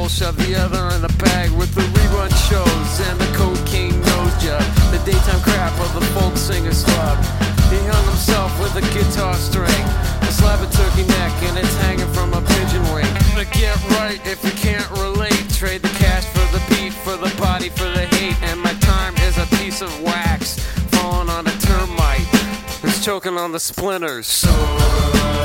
soul, shove the other in the bag with the rerun shows and the cocaine nose job. The daytime crap of the folk singer slub. He hung himself with a guitar string, a slab of turkey neck, and it's hanging from a pigeon wing. But get right if you can't relate. Trade the cash for the beat, for the body, for the hate. And my time is a piece of wax falling on a termite. It's choking on the splinters. So